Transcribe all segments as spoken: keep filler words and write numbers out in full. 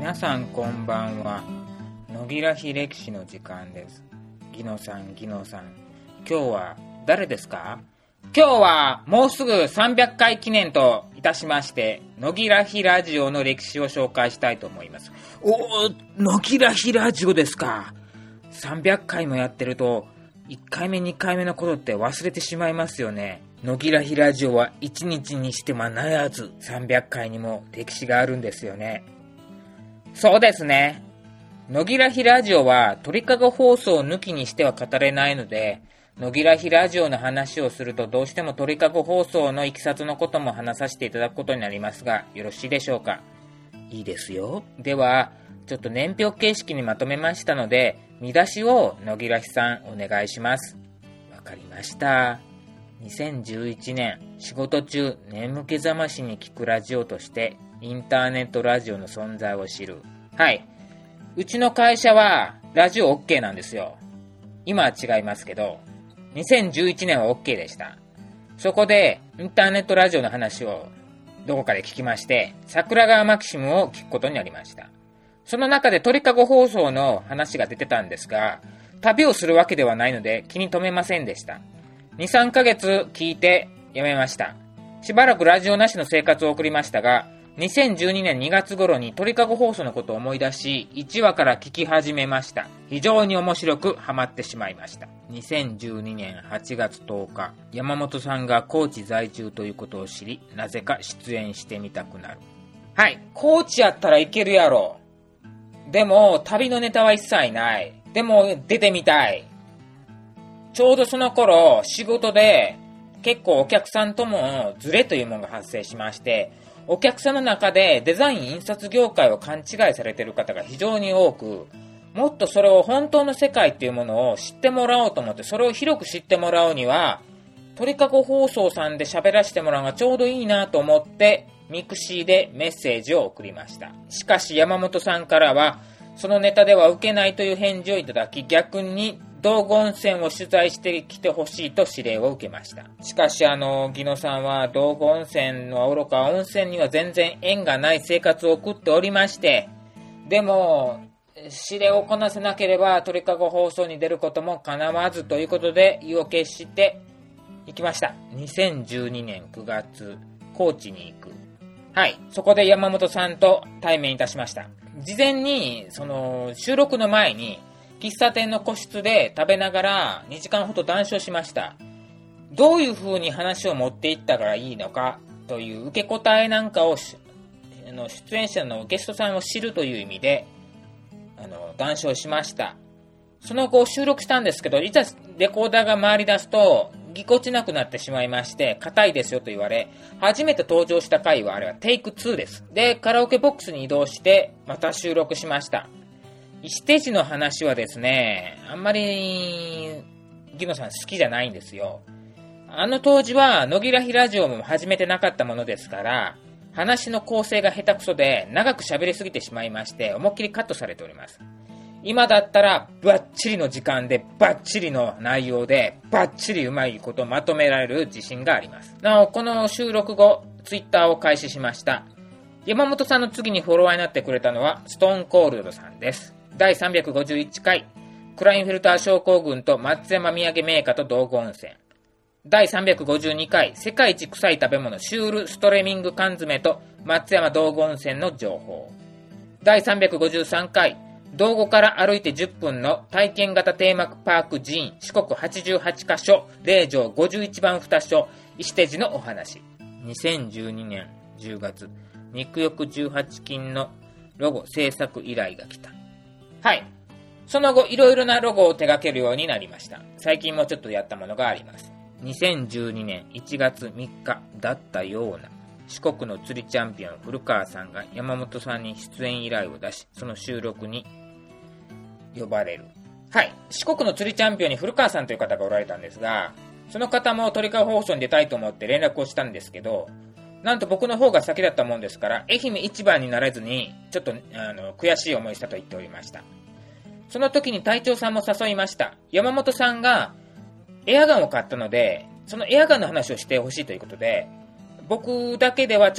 皆さんこんばんは。野木らひ歴史の時間です。ギノさん、ギノさん、今日は誰ですか？今日はもうすぐさんびゃっかい記念といたしまして、野木らひラジオの歴史を紹介したいと思います。おー、野木らひラジオですか。さんびゃっかいもやってるといっかいめにかいめのことって忘れてしまいますよね。野木らひラジオはいちにちにして間ならずさんびゃっかいにも歴史があるんですよね。そうですね。野木らひラジオは鳥かご放送を抜きにしては語れないので、野木らひラジオの話をするとどうしても鳥かご放送のいきさつのことも話させていただくことになりますが、よろしいでしょうか？いいですよ。ではちょっと年表形式にまとめましたので、見出しを野木らひさんお願いします。わかりました。にせんじゅういちねん、仕事中眠気覚ましに聞くラジオとしてインターネットラジオの存在を知る。はい、うちの会社はラジオ OK なんですよ。今は違いますけど、にせんじゅういちねんは OK でした。そこでインターネットラジオの話をどこかで聞きまして、桜川マキシムを聞くことになりました。その中で鳥かご放送の話が出てたんですが、旅をするわけではないので気に留めませんでした。に、さんかげつ聞いてやめました。しばらくラジオなしの生活を送りましたが、にせんじゅうにねんにがつ頃に鳥かご放送のことを思い出し、いちわから聞き始めました。非常に面白くハマってしまいました。にせんじゅうにねんはちがつとおか、山本さんが高知在住ということを知り、なぜか出演してみたくなる。はい、高知やったらいけるやろ。でも旅のネタは一切ない。でも出てみたい。ちょうどその頃仕事で結構お客さんともズレというものが発生しまして、お客さんの中でデザイン印刷業界を勘違いされている方が非常に多く、もっとそれを本当の世界っていうものを知ってもらおうと思って、それを広く知ってもらうには鳥かご放送さんで喋らせてもらうのがちょうどいいなと思ってミクシーでメッセージを送りました。しかし山本さんからはそのネタでは受けないという返事をいただき、逆に道後温泉を取材してきてほしいと指令を受けました。しかしあのギノさんは道後温泉の愚か温泉には全然縁がない生活を送っておりまして、でも指令をこなせなければ鳥かご放送に出ることも叶わずということで意を決して行きました。にせんじゅうにねんくがつ、高知に行く。はい、そこで山本さんと対面いたしました。事前にその収録の前に喫茶店の個室で食べながらにじかんほど談笑しました。どういう風に話を持っていったらいいのかという受け答えなんかを出演者のゲストさんを知るという意味であの談笑しました。その後収録したんですけど、いざレコーダーが回り出すとぎこちなくなってしまいまして、硬いですよと言われ、初めて登場した回はあれはテイクツーです。で、カラオケボックスに移動してまた収録しました。石手寺の話はですね、あんまりギノさん好きじゃないんですよ。あの当時は野木らひラジオも始めてなかったものですから、話の構成が下手くそで長く喋りすぎてしまいまして、思いっきりカットされております。今だったらバッチリの時間でバッチリの内容でバッチリうまいことをまとめられる自信があります。なおこの収録後ツイッターを開始しました。山本さんの次にフォロワーになってくれたのはストーンコールドさんです。だいさんびゃくごじゅういっかい、クラインフィルター症候群と松山土産メーカーと道後温泉。だいさんびゃくごじゅうにかい、世界一臭い食べ物シュールストレミング缶詰と松山道後温泉の情報。だいさんびゃくごじゅうさんかい、道後から歩いてじゅっぷんの体験型テーマパーク寺院、四国はちじゅうはちかしょ、霊場ごじゅういちばんに所、石手寺のお話。にせんじゅうにねんじゅうがつ、肉欲じゅうはちきんのロゴ制作依頼が来た。はい。その後いろいろなロゴを手掛けるようになりました。最近もちょっとやったものがあります。にせんじゅうにねんいちがつみっかだったような、四国の釣りチャンピオン古川さんが山本さんに出演依頼を出し、その収録に呼ばれる。はい。四国の釣りチャンピオンに古川さんという方がおられたんですが、その方も鳥かご放送に出たいと思って連絡をしたんですけど、なんと僕の方が先だったもんですから、愛媛一番になれずにちょっとあの悔しい思いしたと言っておりました。その時に隊長さんも誘いました。山本さんがエアガンを買ったので、そのエアガンの話をしてほしいということで、僕だけではちょっ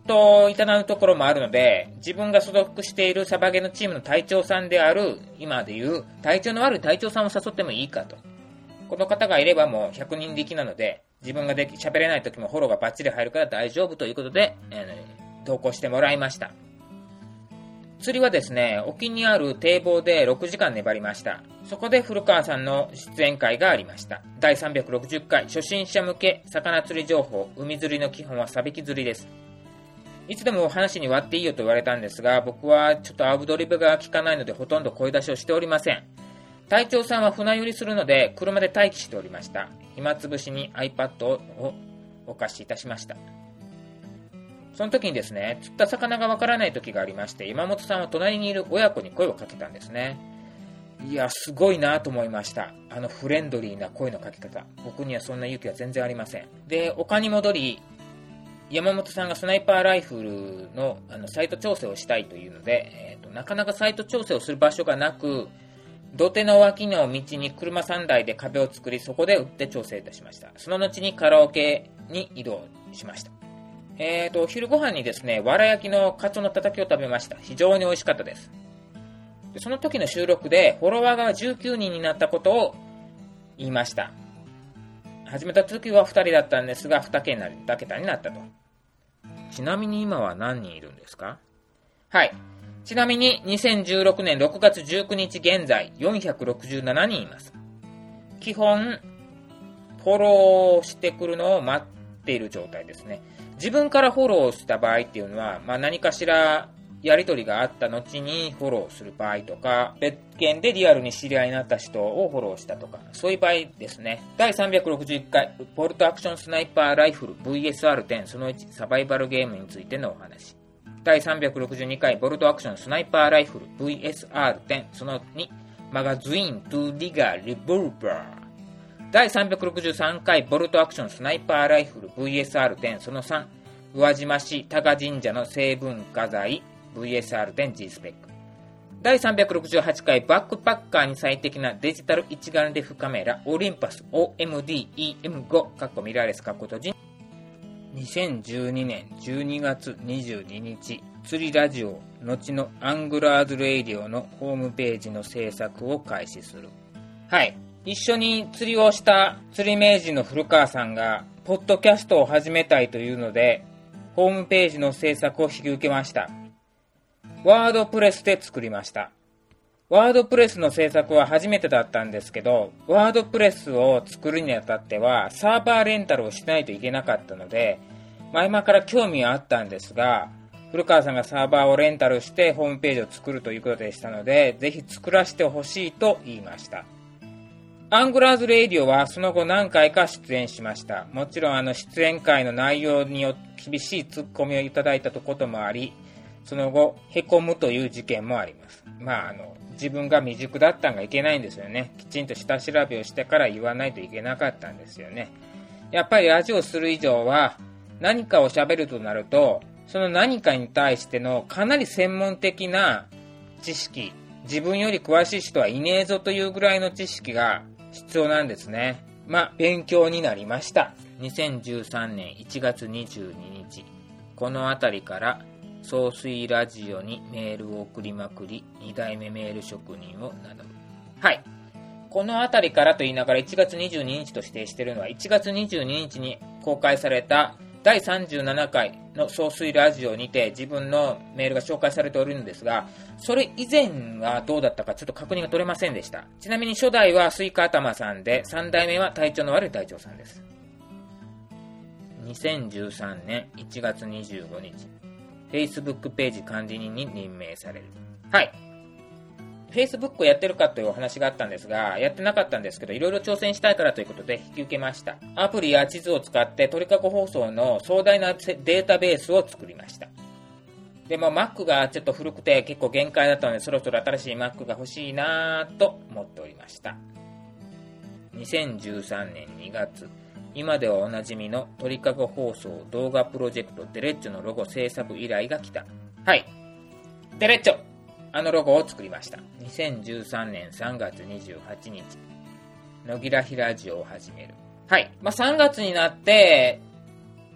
といただくところもあるので、自分が所属しているサバゲのチームの隊長さんである、今でいう体調の悪い隊長さんを誘ってもいいかと。この方がいればもうひゃくにん力なので、自分ができ喋れない時もフォローがバッチリ入るから大丈夫ということで、えー、投稿してもらいました。釣りはですね、沖にある堤防でろくじかん粘りました。そこで古川さんの出演会がありました。だいさんびゃくろくじゅっかい初心者向け魚釣り情報、海釣りの基本はサビキ釣りです。いつでも話に割っていいよと言われたんですが、僕はちょっとアウトドリブが効かないのでほとんど声出しをしておりません。隊長さんは船寄りするので車で待機しておりました。暇つぶしに iPad をお貸しいたしました。その時にですね、釣った魚がわからない時がありまして、山本さんは隣にいる親子に声をかけたんですね。いや、すごいなと思いました。あのフレンドリーな声のかけ方。僕にはそんな勇気は全然ありません。で、丘に戻り、山本さんがスナイパーライフル の, あのサイト調整をしたいというので、えーと、なかなかサイト調整をする場所がなく、土手の脇の道に車さんだいで壁を作り、そこで打って調整いたしました。その後にカラオケに移動しました。えーと、お昼ご飯にですね、わら焼きのカツオのたたきを食べました。非常に美味しかったです。で、その時の収録でフォロワーがじゅうきゅうにんになったことを言いました。始めた時はふたりだったんですが、にけたになったと。ちなみに今は何人いるんですか？はい。ちなみににせんじゅうろくねんろくがつじゅうくにち現在よんひゃくろくじゅうななにんいます。基本、フォローしてくるのを待っている状態ですね。自分からフォローした場合っていうのは、まあ、何かしらやり取りがあった後にフォローする場合とか、別件でリアルに知り合いになった人をフォローしたとか、そういう場合ですね。だいさんびゃくろくじゅういっかいボルトアクションスナイパーライフル ブイエスアールテン そのいちサバイバルゲームについてのお話。だいさんびゃくろくじゅうにかいボルトアクションスナイパーライフル ブイエスアールテン そのにマガズイントゥディガーリボルバー。だいさんびゃくろくじゅうさんかいボルトアクションスナイパーライフル ブイエスアールテン そのさん宇和島市多賀神社の成分化剤 ブイエスアールテン G スペック。だいさんびゃくろくじゅうはちかいバックパッカーに最適なデジタル一眼レフカメラオリンパス オーエムディーイーエムファイブ かっこミラーレスかっこ閉じ。にせんじゅうにねんじゅうにがつにじゅうににち釣りラジオ後のアングラーズレイディオのホームページの制作を開始する。はい。一緒に釣りをした釣り名人の古川さんがポッドキャストを始めたいというのでホームページの制作を引き受けました。ワードプレスで作りました。ワードプレスの制作は初めてだったんですけど、ワードプレスを作るにあたってはサーバーレンタルをしないといけなかったので、前々から興味はあったんですが、古川さんがサーバーをレンタルしてホームページを作るということでしたので、ぜひ作らせてほしいと言いました。アングラーズレイディオはその後何回か出演しました。もちろんあの出演会の内容によって厳しいツッコミをいただいたこともあり、その後へこむという事件もあります。まああの自分が未熟だったんがいけないんですよね。きちんと下調べをしてから言わないといけなかったんですよね。やっぱりラジオする以上は何かを喋るとなると、その何かに対してのかなり専門的な知識、自分より詳しい人はいねえぞというぐらいの知識が必要なんですね。まあ勉強になりました。にせんじゅうさんねんいちがつにじゅうににち、このあたりから総水ラジオにメールを送りまくり、にだいめメール職人を名乗る。はい。このあたりからと言いながらいちがつにじゅうににちと指定しているのはいちがつにじゅうににちに公開されただいさんじゅうななかいの総水ラジオにて自分のメールが紹介されておるんですが、それ以前はどうだったかちょっと確認が取れませんでした。ちなみに初代はスイカ頭さんで、さんだいめは体調の悪い隊長さんです。にせんじゅうさんねんいちがつにじゅうごにち、Facebook ページ管理人に任命される。はい。Facebook をやってるかというお話があったんですが、やってなかったんですけど、いろいろ挑戦したいからということで引き受けました。アプリや地図を使って鳥かご放送の壮大なデータベースを作りました。でも Mac がちょっと古くて結構限界だったので、そろそろ新しい Mac が欲しいなぁと思っておりました。にせんじゅうさんねんにがつ、今ではおなじみの鳥かご放送動画プロジェクトデレッチョのロゴ制作依頼が来た。はい。デレッチョあのロゴを作りました。にせんじゅうさんねんさんがつにじゅうはちにち、野木らひラジオを始める。はい。まあ、さんがつになって、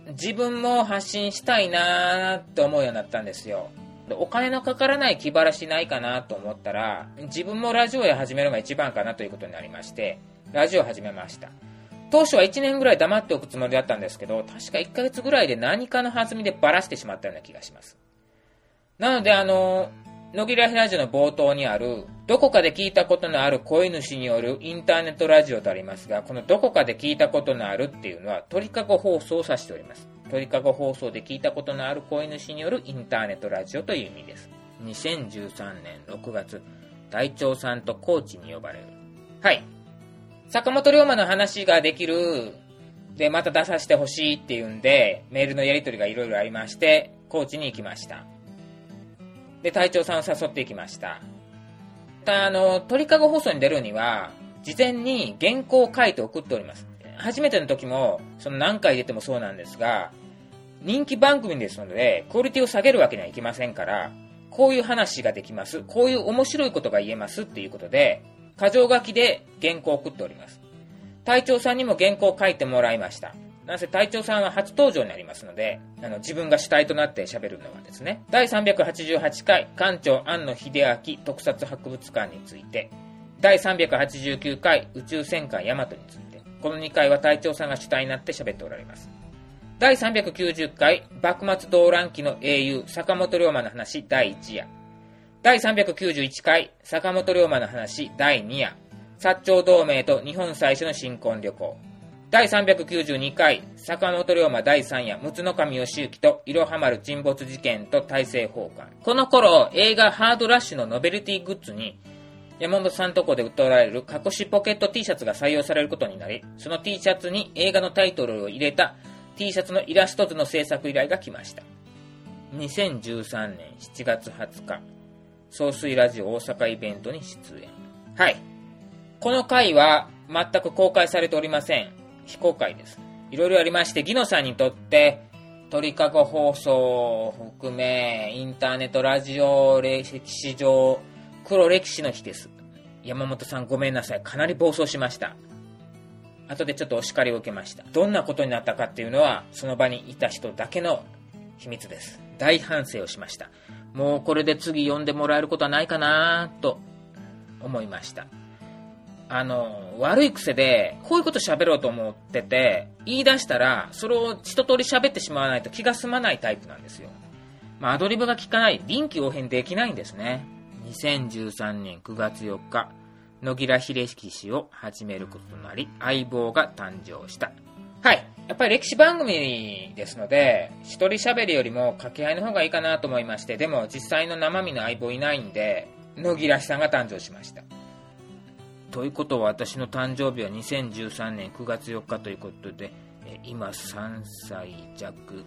自分も発信したいなーって思うようになったんですよ。でお金のかからない気晴らしないかなと思ったら、自分もラジオで始めるのが一番かなということになりまして、ラジオを始めました。当初はいちねんぐらい黙っておくつもりだったんですけど、確かいっかげつぐらいで何かの弾みでバラしてしまったような気がします。なので、あの、野木らひラジオの冒頭にある、どこかで聞いたことのある声主によるインターネットラジオとありますが、このどこかで聞いたことのあるっていうのは鳥かご放送を指しております。鳥かご放送で聞いたことのある声主によるインターネットラジオという意味です。にせんじゅうさんねんろくがつ、隊長さんとコーチに呼ばれる。はい。坂本龍馬の話ができる、で、また出させてほしいっていうんで、メールのやり取りがいろいろありまして、高知に行きました。で、隊長さんを誘っていきました。あの、鳥かご放送に出るには、事前に原稿を書いて送っております。初めての時も、その何回出てもそうなんですが、人気番組ですので、クオリティを下げるわけにはいきませんから、こういう話ができます。こういう面白いことが言えますっていうことで、箇条書きで原稿を送っております。隊長さんにも原稿を書いてもらいました。なんせ隊長さんは初登場になりますので、あの自分が主体となって喋るのはですね、だいさんびゃくはちじゅうはちかい艦長庵野秀明特撮博物館について、だいさんびゃくはちじゅうきゅうかい宇宙戦艦ヤマトについて、このにかいは隊長さんが主体になって喋っておられます。だいさんびゃくきゅうじゅっかい幕末動乱期の英雄坂本龍馬の話だいいちや、だいさんびゃくきゅうじゅういちかい坂本龍馬の話だいにや、薩長同盟と日本最初の新婚旅行、だいさんびゃくきゅうじゅうにかい坂本龍馬だいさんや陸奥守義行といろは丸沈没事件と大政奉還。この頃映画ハードラッシュのノベルティグッズに山本さんとこで売っておられる隠しポケット T シャツが採用されることになり、その T シャツに映画のタイトルを入れた T シャツのイラスト図の制作依頼が来ました。にせんじゅうさんねんしちがつはつか、総水ラジオ大阪イベントに出演。はい。この回は全く公開されておりません。非公開です。いろいろありまして、ギノさんにとって鳥かご放送を含めインターネットラジオ歴史上黒歴史の日です。山本さんごめんなさい。かなり暴走しました。後でちょっとお叱りを受けました。どんなことになったかっていうのはその場にいた人だけの秘密です。大反省をしました。もうこれで次呼んでもらえることはないかなと思いました。あの悪い癖でこういうこと喋ろうと思ってて言い出したらそれを一通り喋ってしまわないと気が済まないタイプなんですよ。まあ、アドリブが効かない、臨機応変できないんですね。にせんじゅうさんねんくがつよっか、野木ら秀氏を始めることとなり相棒が誕生した。はい、やっぱり歴史番組ですので一人喋りよりも掛け合いの方がいいかなと思いまして、でも実際の生身の相棒いないんで野木らさんが誕生しました。ということは私の誕生日はにせんじゅうさんねんくがつよっかということで、え今さんさいじゃく、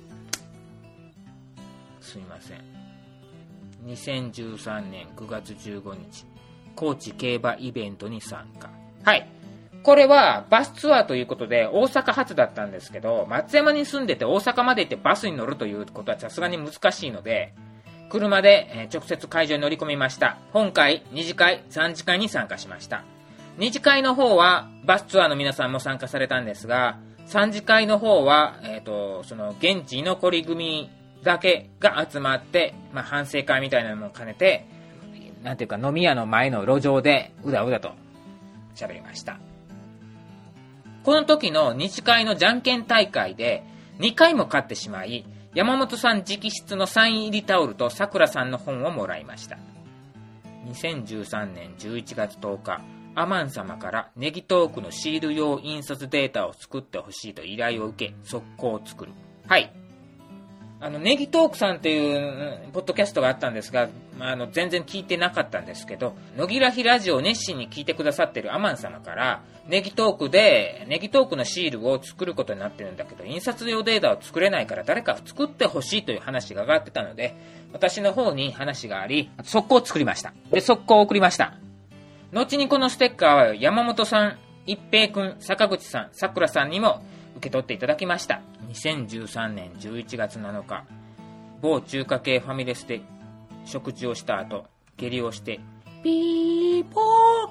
すみません。にせんじゅうさんねんくがつじゅうごにち、高知競馬イベントに参加。はい。これはバスツアーということで大阪発だったんですけど、松山に住んでて大阪まで行ってバスに乗るということはさすがに難しいので、車で直接会場に乗り込みました。本会、に次会、さん次会に参加しました。に次会の方はバスツアーの皆さんも参加されたんですが、さん次会の方は、えっと、その現地居残り組だけが集まって、まあ、反省会みたいなのも兼ねて、なんていうか飲み屋の前の路上でうだうだと喋りました。この時のに次会のじゃんけん大会でにかいも勝ってしまい、山本さん直筆のサイン入りタオルとさくらさんの本をもらいました。にせんじゅうさんねんじゅういちがつとおか、アマン様からネギトークのシール用印刷データを作ってほしいと依頼を受け、速攻作る。はい。あの、ネギトークさんっていうポッドキャストがあったんですが、あの、全然聞いてなかったんですけど、野木らひラジオを熱心に聞いてくださっているアマン様から、ネギトークで、ネギトークのシールを作ることになってるんだけど、印刷用データを作れないから誰か作ってほしいという話が上がってたので、私の方に話があり、速攻作りました。で、速攻送りました。後にこのステッカーは山本さん、一平くん、坂口さん、さくらさんにも受け取っていただきました。にせんじゅうさんねんじゅういちがつなのか、某中華系ファミレスで食事をした後、下痢をしてピーポ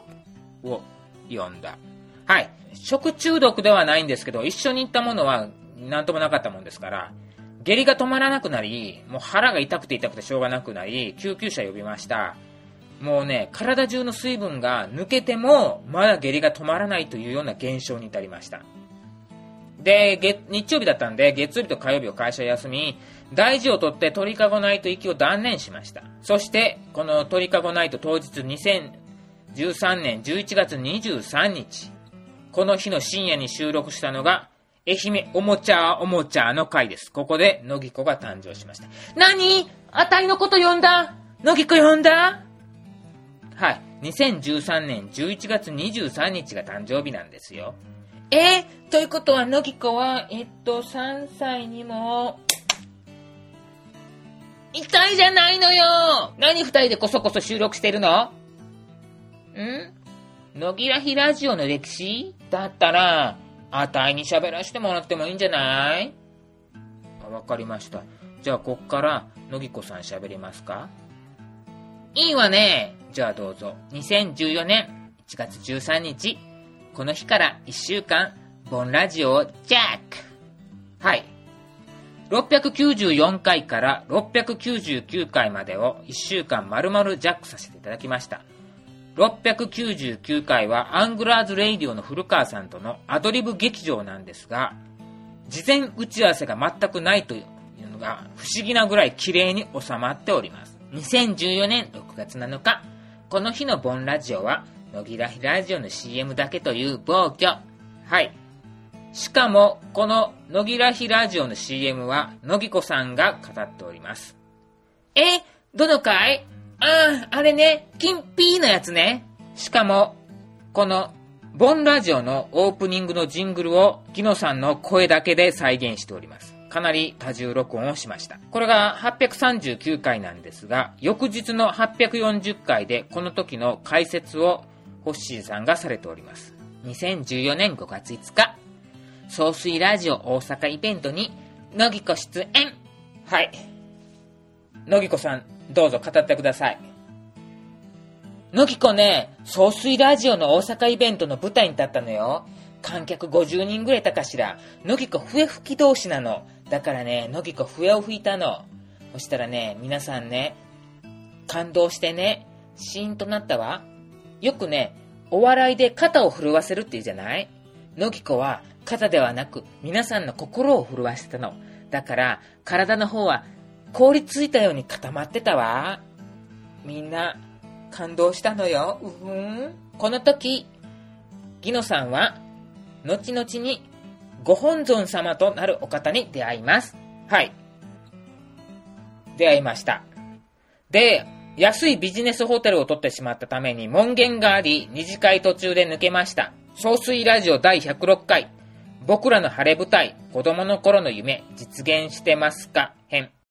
ーを読んだ。はい。食中毒ではないんですけど、一緒に行ったものはなんともなかったもんですから、下痢が止まらなくなり、もう腹が痛くて痛くてしょうがなくなり、救急車呼びました。もうね、体中の水分が抜けても、まだ下痢が止まらないというような現象に至りました。で、月日曜日だったんで、月曜日と火曜日を会社休み、大事を取ってトリカゴナイト行きを断念しました。そして、このトリカゴナイト当日にせんじゅうさんねんじゅういちがつにじゅうさんにち、この日の深夜に収録したのが、愛媛おもちゃおもちゃの回です。ここで、のぎこが誕生しました。何？あたいのこと呼んだ？のぎこ呼んだ？はい。にせんじゅうさんねんじゅういちがつにじゅうさんにちが誕生日なんですよ。えー、ということは、のぎこは、えっと、さんさいにも、痛いじゃないのよ！何二人でこそこそ収録してるの？ん？のぎらひラジオの歴史？だったら、あたいに喋らせてもらってもいいんじゃない？わかりました。じゃあ、こっから、のぎこさん喋りますか？いいわね。じゃあどうぞ。にせんじゅうよねんいちがつじゅうさんにち、この日からいっしゅうかん、ボンラジオをジャック。はい。ろっぴゃくきゅうじゅうよんかいからろっぴゃくきゅうじゅうきゅうかいまでをいっしゅうかん丸々ジャックさせていただきました。ろっぴゃくきゅうじゅうきゅうかいはアングラーズレイディオの古川さんとのアドリブ劇場なんですが、事前打ち合わせが全くないというのが不思議なぐらい綺麗に収まっております。にせんじゅうよねんろくがつなのか、この日のボンラジオは、のぎらひラジオの シーエム だけという暴挙。はい。しかも、こののぎらひラジオの シーエム は、のぎこさんが語っております。え、どの回？ああ、あれね、金ピーのやつね。しかも、この、ボンラジオのオープニングのジングルを、ギノさんの声だけで再現しております。かなり多重録音をしました。これがはっぴゃくさんじゅうきゅうかいなんですが、翌日のはっぴゃくよんじゅっかいでこの時の解説をホッシーさんがされております。にせんじゅうよねんごがついつか、総水ラジオ大阪イベントにのぎこ出演。はい。のぎこさん、どうぞ語ってください。のぎこね、総水ラジオの大阪イベントの舞台に立ったのよ。観客ごじゅうにんぐらいいたかしら。のぎこ笛吹き同士なの。だからね、のぎこ笛を吹いたの。そしたらね、皆さんね、感動してね、シーンとなったわ。よくね、お笑いで肩を震わせるって言うじゃない？のぎこは肩ではなく、皆さんの心を震わせたの。だから、体の方は凍りついたように固まってたわ。みんな、感動したのよ。うふん。この時、ギノさんは、後々にご本尊様となるお方に出会います。はい。出会いました。で、安いビジネスホテルを取ってしまったために門限があり、二次会途中で抜けました。総水ラジオだいひゃくろっかい。僕らの晴れ舞台、子供の頃の夢、実現してますか編。